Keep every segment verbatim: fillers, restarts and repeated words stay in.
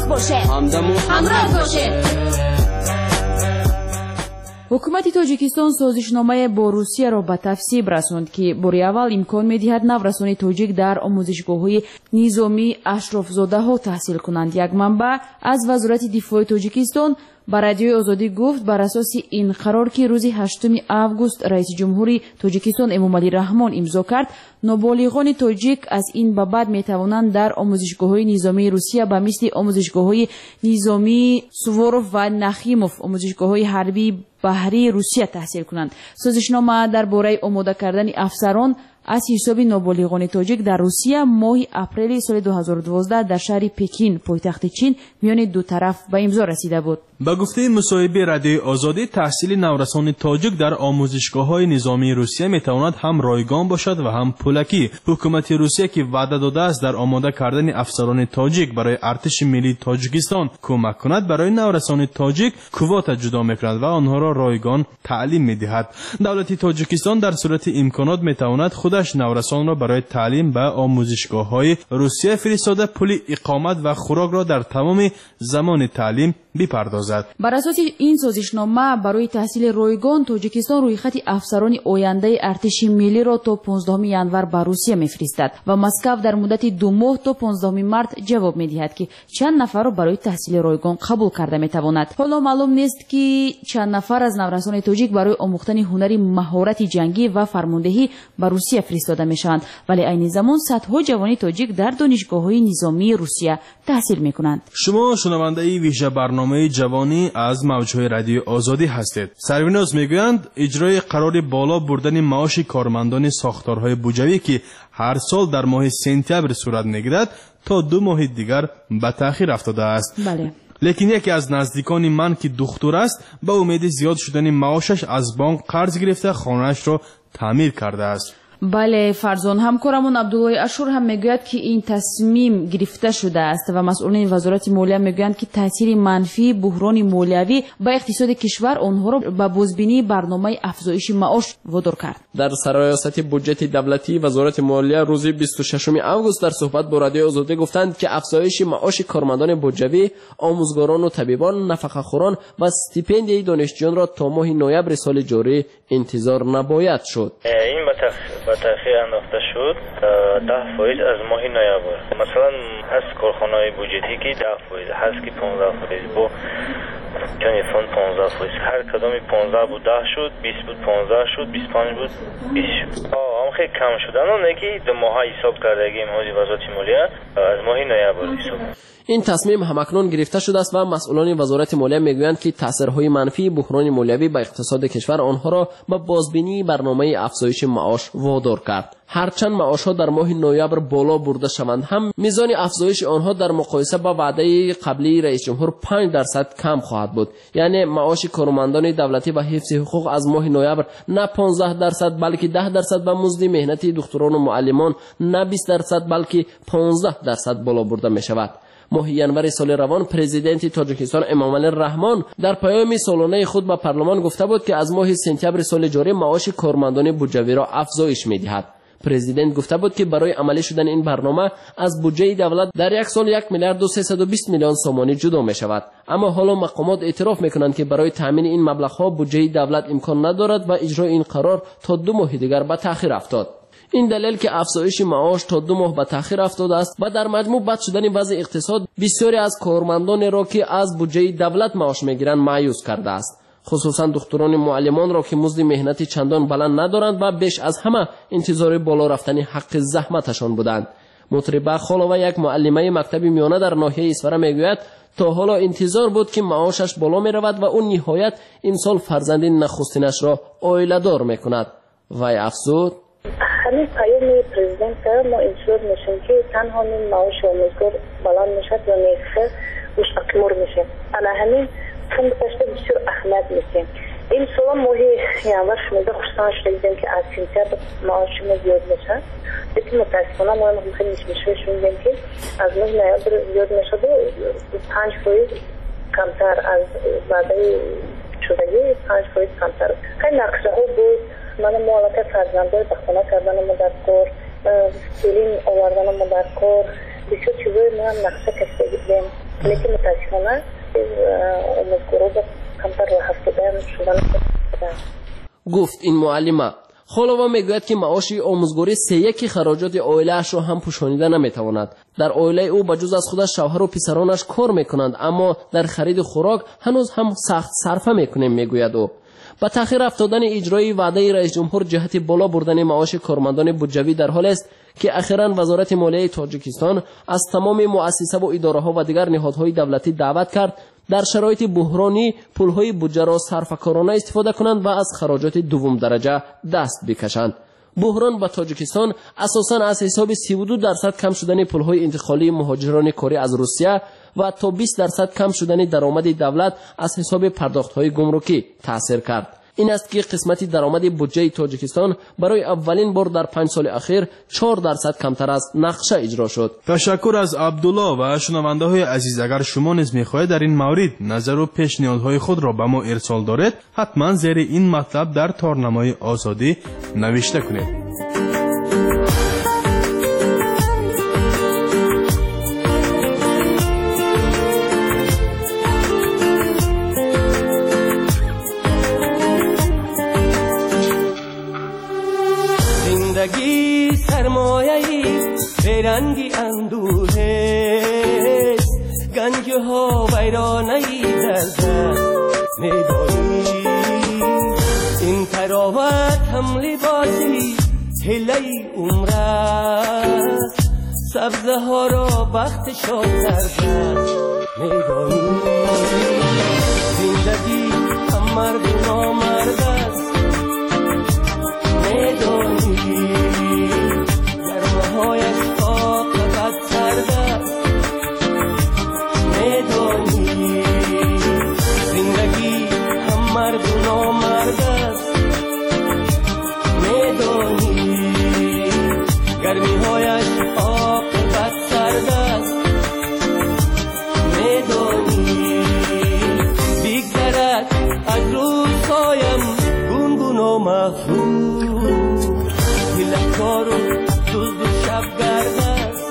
همراه باشه. همدمون همراه باشه. ҳукумати тоҷикистон созишномаи бо русияро ба тафсиб расонд ки бори аввал имкон медиҳад наврасони тоҷик дар омӯзишгоҳҳои низомии ашрофзодаҳо таҳсил кунанд. як манбаъ аз вазорати дифои тоҷикистон ба радиои озодӣ гуфт бар асоси ин қарор ки рӯзи ҳаштуми август раиси ҷумҳури тоҷикистон эмомалӣ раҳмон имзо кард, ноболиғони тоҷик аз ин ба баъд метавонанд дар омӯзишгоҳҳои низомии русия ба мисли омӯзишгоҳҳои низомии суворов ва нахимов, омӯзишгоҳҳои ҳарбии баҳрии русия таҳсил кунанд. созишнома дар бораи омода кардани афсарон аз ҳисоби ноболиғони тоҷик дар русия моҳи апрели соли ду ҳазору дувоздаҳ дар шаҳри Пекин, пойтахти чин, миёни ду тараф ба имзо расида буд. ба гуфтаи мусоҳибаи радиои озодӣ, таҳсили наврасони тоҷик дар омӯзишгоҳҳои низомии русия метавонад ҳам ройгон бошад ва ҳам пулакӣ. ҳукумати русия ки ваъда додааст дар омода кардани афсарони тоҷик барои артиши миллии тоҷикистон кӯмак кунад, барои наврасони тоҷик квота ҷудо мекунад ва онҳоро ройгон таълим медиҳад. давлати тоҷикистон дар сурати имконот метавонад худаш наврасонро барои таълим ба омӯзишгоҳҳои русия фиристода пули иқомат ва хӯрокро дар тамоми замони таълим бипардозад. бар асоси ин созишнома барои таҳсили ройгон тоҷикистон рӯйхати афсарони ояндаи артиши миллиро то понздаҳуми январ ба русия мефиристад ва Москав дар муддати ду моҳ то понздаҳуми март ҷавоб медиҳад ки чанд нафарро барои таҳсили ройгон қабул карда метавонад. ҳоло маълум нест ки чанд нафар аз наврасони тоҷик барои омӯхтани ҳунари маҳорати ҷангӣ ва фармондеҳӣ ба русия фиристода мешаванд, вале айни замон садҳо ҷавони тоҷик дар донишгоҳҳои низомии русия таҳсил мекунанд. шумо шунавандаи вижа барномаи ҷавонӣ аз мавҷҳои радиои озодӣ ҳастед. сарвиноз мегӯянд иҷрои қарори боло бурдани маоши кормандони сохторҳои буҷавӣ ки ҳар сол дар моҳи сентябр сурат мегирад, то ду моҳи дигар ба таъхир афтодааст. бале лекин яке аз наздикони ман ки духтур аст, ба умеди зиёд шудани маошаш аз бонк қарз гирифта хонаашро таъмир кардааст. бале фарзон, ҳамкорамон Абдуллои Ашур ҳам мегӯяд ки ин тасмим гирифта шудааст ва масъулини вазорати молия мегӯянд ки таъсири манфии буҳрони молиявӣ ба иқтисоди кишвар онҳоро ба бозбинии барномаи афзоиши маош водор кард. дар сароясати буҷети давлатии вазорати молия рӯзи бисту шашуми август дар суҳбат бо радиои озодӣ гуфтанд ки афзоиши маоши кормандони буҷавӣ, омӯзгорону табибон, нафақахӯрон ва стипендияи донишҷӯёнро то моҳи ноябри соли ҷорӣ интизор набояд шуд. این با تأخیر انداخته شد تا ده فایز از ماه نوامبر. مثلا هست کارخانه‌های بودجتی که ده فایز هست که پانزده فایز با چنین فند پانزده فایز هر کدومی پانزده بود ده شد، بیست بود پانزده شد، بیست و پنج بود بیست شد. آه هم خیلی کم شد. الان نگی دو ماه حساب کردگیم حالی وزارت مالیه از ماه نوامبر حساب. این تصمیم همکنون گرفته شده است و مسئولان وزارت مالیه میگویند که تاثیرهای منفی بحران مالیوی به اقتصاد کشور آنها را به بازبینی برنامه افزایش معاش وادار کرد. هرچند معاشها در ماه نوامبر بالا برده شوند هم میزان افزایش آنها در مقایسه با وعده قبلی رئیس جمهور پنج درصد کم خواهد بود. یعنی معاش کارمندان دولتی و حفظ حقوق از ماه نوامبر نه پانزده درصد بلکه ده درصد و مزد مهنتی دکتران و معلمان نه بیست درصد بلکه پانزده درصد بالا برده می شود. ماه ینور سال روان پرزیدنت تاجیکستان امامعلی رحمان در پیام سالانه خود به پارلمان گفته بود که از ماه سپتامبر سال جاری معاش کارمندان بودجوی را افزایش می‌دهد. پرزیدنت گفته بود که برای عملی شدن این برنامه از بودجه دولت در یک سال یک میلیارد و سیصد و بیست میلیون سومانی جدا می شود. اما حالا مقامات اعتراف میکنند که برای تامین این مبلغ‌ها بودجه دولت امکان ندارد و اجرای این قرار تا دو ماه دیگر به تأخیر افتاد. این دلیل که افزایش معاش تا دو ماه به تأخیر افتاده است و در مجموع بد شدن وضع اقتصاد بسیاری از کارمندان را که از بودجه دولت معاش میگیرند مایوس کرده است. خصوصا دکتران معلمان را که مزد مهنتی چندان بلند ندارند و بیش از همه انتظار بالا رفتن حق زحمتشان بودند. مطربه خالوه یک معلمه مکتب میانه در ناحیه اسفره میگوید تا حالا انتظار بود که معاشش بالا می رود و اون نهایت این سال فرزند نخستینش را عائله دار میکند. وی افزود همین پیام پرزیدنت ما انتظار میشیم که تنها این معاش آموزگار بلند میشد و نرخ روش اکمور میشه. علی همین فند پشت بسیار اهمیت میسیم. این سال ماهی ینور شموده خوشتان شدیدیم که از سپتامبر معاشمون زیاد میشه. لیکن متاسفانه ما هم خیلی میشه شدیدیم که از ماه نوامبر زیاد میشد و پنج فایز کمتر از وعده شدگی پنج فایز کمتر. خیلی نقشه ها بود. من مالک فرزنده بخونه کردن ما در کار، فیلم آوردن ما در کار، بسیار چیزای ما هم نقشه کشیده بودیم. لیکن متاسفانه امزگورا با کمتر هفته دهم شدن گفت این معلمه. خالووا میگوید که معاش آموزگاری سه یک خراجات عائله‌اش را هم پوشانیده نمیتواند. در عائله او بجز از خودش شوهر و پسرانش کار میکنند، اما در خرید خوراک هنوز هم سخت صرفه میکنیم میگوید او. با تأخیر افتادن اجرای وعده رئیس جمهور جهت بالا بردن معاش کارمندان بودجوی در حال است که اخیراً وزارت مالیه تاجیکستان از تمام مؤسسه و اداره‌ها و دیگر نهادهای دولتی دعوت کرد در شرایط بحرانی پولهای بودجه را صرفه‌کارانه استفاده کنند و از خراجات دوم درجه دست بکشند. بحران با تاجیکستان اساساً از حساب سی و دو درصد کم شدن پولهای انتقالی مهاجران کاری از روسیه و تا بیست درصد کم شدن درآمد دولت از حساب پرداخت‌های گمرکی تأثیر کرد. این است که قسمت درآمد بودجه تاجیکستان برای اولین بار در پنج سال اخیر چهار درصد کمتر از نقشه اجرا شد. تشکر از عبدالله و شنونده های عزیز. اگر شما نیز می‌خواهید در این مورد نظر و پیشنهادهای خود را به ما ارسال دارید، حتما زیر این مطلب در تارنمای آزادی نوشته کنید. زندگی سرمایه‌ای بیرنگی اندوه گنج ها ویرانه‌ای در دست می‌داری این تراوت هم لباسی هلی عمر است سبزه ها را بخت شاد در دست می‌داری زندگی هم مرد و نامرد است می‌دانی گرمه‌هایش عاقبت سرد است می‌دانی زندگی هم مرد و نامرد است می‌دانی گرمی‌هایش عاقبت سرد است می‌دانی بیگذرد از روزهایم گونگون و مخلوق کارو دزد شب گرد است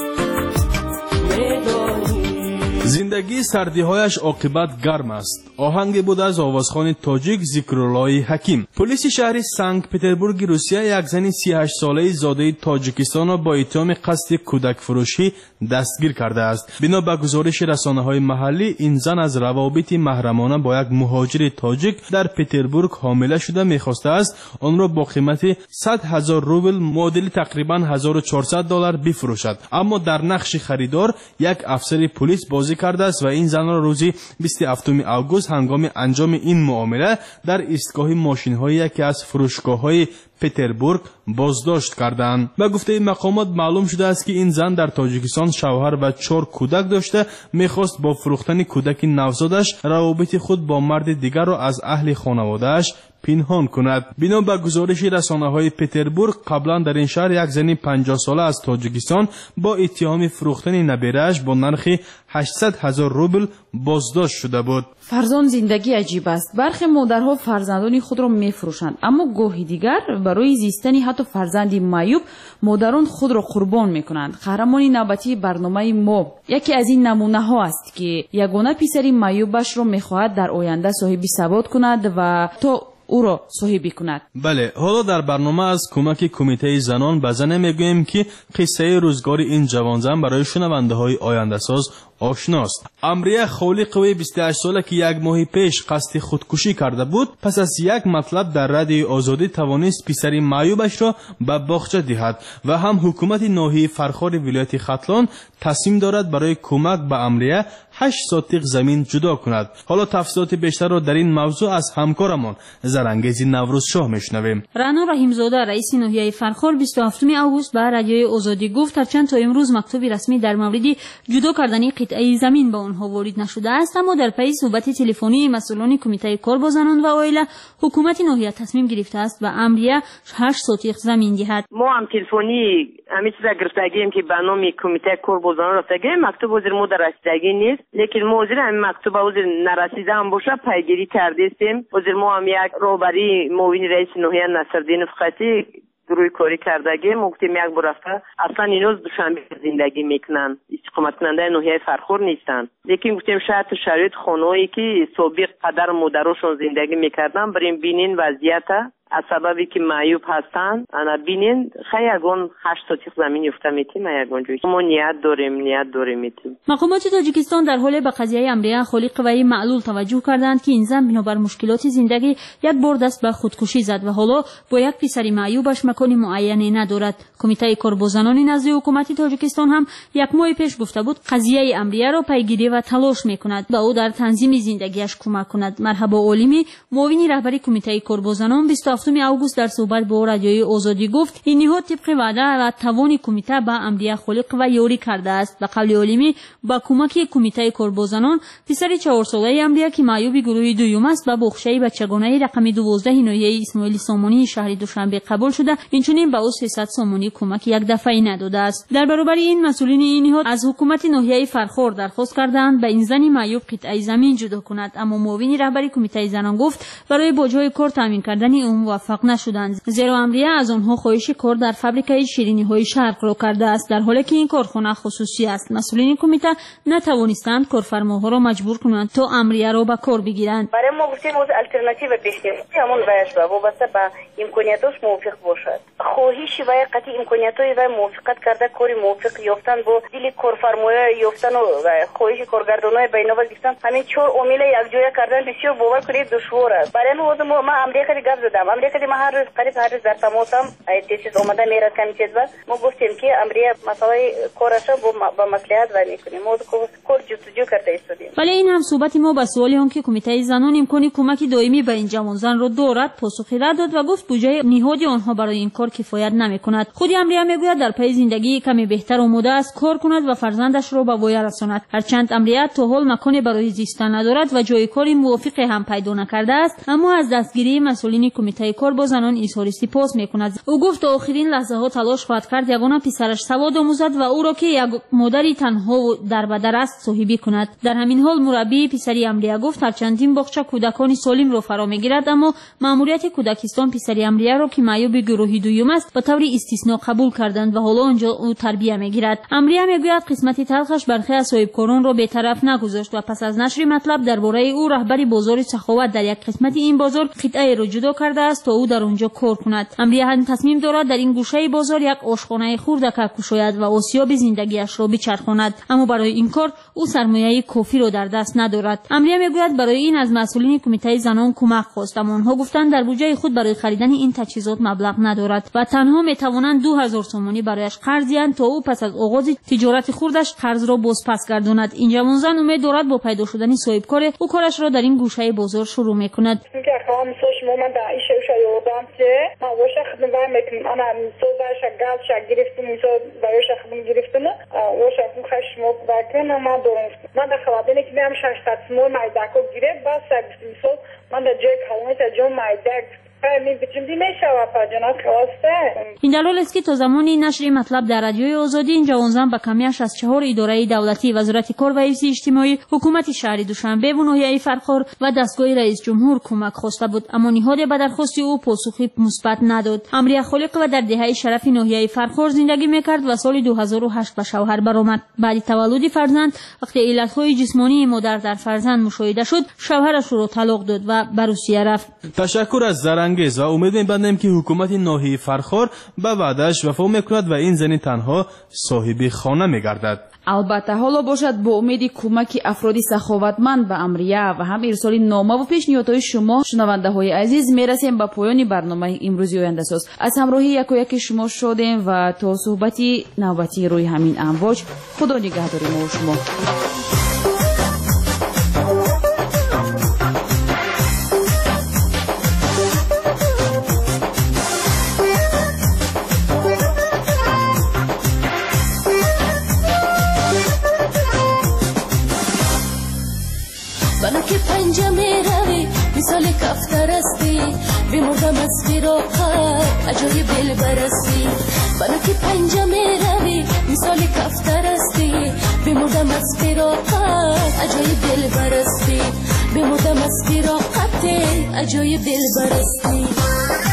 میدانی زندگی سردی‌هایش عاقبت گرم است. آهنگی بود از آوازخوان تاجیک ذکرالله حکیم. پلیس شهر سنت پترزبورگ روسیه یک زن سی و هشت ساله زاده تاجیکستان را با اتهام قصد کودک فروشی دستگیر کرده است. بنا به گزارش رسانه‌های محلی، این زن از روابط محرمانه با یک مهاجر تاجیک در پترزبورگ حامله شده می‌خواسته است آن را با قیمت صد هزار روبل معادل تقریباً هزار و چهارصد دلار بفروشد، اما در نقش خریدار یک افسر پلیس بازی کرده است و این زن را روز بیست و هفتم آگوست هنگام انجام این معامله در ایستگاه ماشین‌های یکی از فروشگاه‌های پترزبورگ بازداشت کردند. به گفته مقامات معلوم شده است که این زن در تاجیکستان شوهر و چهار کودک داشته، می‌خواست با فروختن کودک نوزادش روابط خود با مرد دیگر را از اهل خانواده‌اش پنهان کند. بنا به گزارش رسانه‌های پترزبورگ، قبلا در این شهر یک زن پنجاه ساله از تاجیکستان با اتهام فروختن نبیره‌اش با نرخ هشتصد هزار روبل بازداشت شده بود. فرزند زندگی عجیب است. برخی مادرها فرزندان خود را میفروشند، اما گاهی دیگر برای زیستن حتی فرزندی معیوب مادران خود را قربان میکنند. قهرمان نوبتی برنامه ما یکی از این نمونه ها است که یگانه پسری معیوبش را میخواهد در آینده صاحب ثبات کند و تا او را صاحبی کند. بله، حالا در برنامه از کمک کمیته زنان به زن میگوییم که قصه روزگار این جوان زن برای شنونده های آینده ساز آشناست. امریه خالقوی بیست و هشت ساله که یک ماه پیش قصد خودکشی کرده بود، پس از یک مطلب در رادیو آزادی توانست پسری معیوبش را به باغچه دهد و هم حکومت ناحیه فرخار ولایت ختلان تصمیم دارد برای کمک به امریه هشت ساتق زمین جدا کند. حالا تفصیلات بیشتر را در این موضوع از همکارمان زرانگیز نوروز شاه میشنویم. رانا رحیمزاده رئیس ناحیه فرخار بیست و هفتم آگوست به رادیوی آزادی گفت هرچند تا امروز مکتوبی رسمی در مورد جدا کردن قطعه زمین به آنها وارد نشده است، اما در پی صحبت تلفنی مسئولان کمیته کار با زنان و عائله حکومت ناحیه تصمیم گرفته است و امریه هشت ساتق زمین دهد. ما هم تلفنی همین چیزا گرفتگیم که به نام کمیته کار با زنان رفتگیم، مکتوب وزیر ما در رسیدگی نیست، لیکن موضوع همین مکتوب وزیر نرسیده هم باشه پیگیری کردیم. وزیر ما هم یک رهبری معاون رئیس ناحیه نصرالدین فقاتی روی کاری کردگی مگتیم یک بار رفته اصلا اینو دوشنبه زندگی میکنن، استقامت کننده ناحیه فرخور نیستن. لیکن گفتیم شاید شرایط خانه‌ای که سابق پدر و مادرشون زندگی میکردن بریم بینین وضعیت از سببی که معیوب هستن انا بینین خیلی اگون هشت ساتیق زمین یفته میتیم اگون جوی ما نیت داریم نیت داریم میتیم. مقامات تاجیکستان در حال به قضیه امریه خالی قوی معلول توجه کردند که این زن بنابر مشکلات زندگی یک بار دست به خودکشی زد و حالا با یک پسر معیوبش مکانی معینی ندارد. کمیته کارگزاران نزد حکومت تاجیکستان هم یک ماه پیش گفته بود قضیه امریه را پیگیری و تلاش میکند و او در تنظیم زندگیش کمک کند. مرحبا علیمی معاون رهبری کمیته کارگزاران بیست و هفتم آگوست در صحبت با رادیوی آزادی گفت این نهاد طبق وعده و توان کمیته به امریه خلق و یاری کرده است. به قول علیمی با کمک کمیته کارگزاران پسر چهار ساله امریه که معیوب گروه دوم است و بخشی بچگانه رقم دوازده ناحیه اسماعیل سامانی شهر دوشنبه قبول شده، اینچنین به او سیصد سامانی کمک یک دفعه نداده است. در برابر این مسئولین این نهاد از حکومت ناحیه فرخور درخواست کردند به این زن معیوب قطعه زمین جدا کند، اما معاون رهبری کمیته زنان گفت برای باجهای کار تامین کردن اون موفق نشدند، زیرا امریه از آنها خواهش کار در فابریکه شیرینی‌های شرق را کرده است، در حالی که این کارخانه خصوصی است. مسئولین کمیته نتوانستند کارفرماها را مجبور کنند تا امریه را به کار بگیرند. برای ما گفتیم از الटरनेटिव پیشنهاد همون وایش با وابسته به امکانیاتش موافق باشد. خواهش و قطعی امکانیاتای و موافقت کرده کاری موافق یافتن با دل کارفرماها یافتن و خواهش کارگردانای بین‌المللی گفتن همین چهار عامل یک جای کردن بسیار باور کنید دشوار است. برای ما ما امریکا گپ زدم. امریکا ما هر روز قریب هر روز در تماسم تیسیس اومده میره کمیته و ما گفتیم که امریکا مسئله کارش با مصلحت و میکنیم. ما کار جستجو کرده ایستادیم. ولی این هم صحبت ما به سوالی آن که کمیته زنان امکانی کمک دائمی به این جوان زن را دارد پاسخی رد داد و گفت بودجه نهادی آنها برای این کار کفایت نمیکند. خود امریکا میگوید در پی زندگی کمی بهتر آماده است کار کند و فرزندش را به وای رساند. هرچند امریکا تا حال مکانی برای زیستن ندارد و جای کاری موافق هم پیدا نکرده است، اما از دستگیری مسئولین کمیته کار با زنان اظهار سپاس میکند. او گفت تا آخرین لحظه ها تلاش خواهد کرد یگانه پسرش سواد آموزد و او را که یک مادری تنها و دربدر است صاحبی کند. در همین حال مربی پسری امریکا گفت هرچند این باغچه کودکان سالم را فرا میگیرد، اما ماموریت کودکستان پسری امریکا را که معیوب گروهی دوم است به طور استثنا قبول کردند و حالا آنجا او تربیت میگیرد. امریکا میگوید قسمت تلخش برخی از صاحبکاران را بی‌طرف نگذاشت و پس از نشر مطلب درباره او رهبری بازار سخاوت در یک قسمت این بازار قطعه را جدا کرده است تا او در آنجا کار کند. امریکا هم تصمیم دارد در این گوشه بازار یک آشخانه خردک گشاید و آسیاب زندگیش را بچرخاند، اما برای این کار او سرمایه کافی را در دست ندارد. امریکا میگوید برای این از مسئولین کمیته زنان کمک خواست، اما آنها گفتند در بودجه خود برای خریدن این تجهیزات مبلغ ندارد و تنها میتوانند دو هزار تومانی برایش قرض دهند تا او پس از آغاز تجارت خردش قرض را بازپس گرداند. این جوان زن امید دارد با پیدا شدن صاحبکار او کارش را در این گوشه بازار شروع میکند. من در این شوشه یادم که من واسه خدمت میکنم. انا صبحش گاز شگ گرفتم میشه برایش خدمت گرفتم. واسه خود خشم بکنم من دارم. من در خلابینی که میام شش ماه مایداکو گرفت باز شگ میشه من در جای کلمه تا جون مایداک این دلیل است که تا زمانی نشر مطلب در رادیوی آزادی این جوان زن به کمیش از چهار اداره دولتی وزارت کار و حفظ اجتماعی، حکومت شهر دوشنبه و ناحیه فرخار و دستگاه رئیس جمهور کمک خواسته بود، اما نهاد به درخواست او پاسخی مثبت نداد. امریکا خالق و در دهه شرف ناحیه فرخار زندگی میکرد و سال دو هزار و هشت به شوهر برآمد. بعد تولد فرزند وقتی علتهای جسمانی مادر در فرزند مشاهده شد، شوهرش را طلاق داد و به روسیه رفت. تشکر از زرنگ و امید می‌بندیم که حکومت ناحیه فرخار به وعده‌اش وفا می‌کند و این زنی تنها صاحب خانه می‌گردد. البته حالا باشد با امید کمک افراد سخاوتمند به امریه و هم ارسال نامه و پیشنهادهای شما شنونده‌های عزیز میرسیم به پایان برنامه امروزی آینده ساز. از همراهی یک و یک شما شدیم و تا صحبتی نوبتی روی همین امواج خدا نگهدار ما و شما. که پنجه می روی مثال کفتر استی بمردم از فراقت عجایب دل برستی. بنا که پنجه می روی مثال کفتر استی بمردم از فراقت عجایب دل برستی. بمردم از فراقت عجایب دل برستی.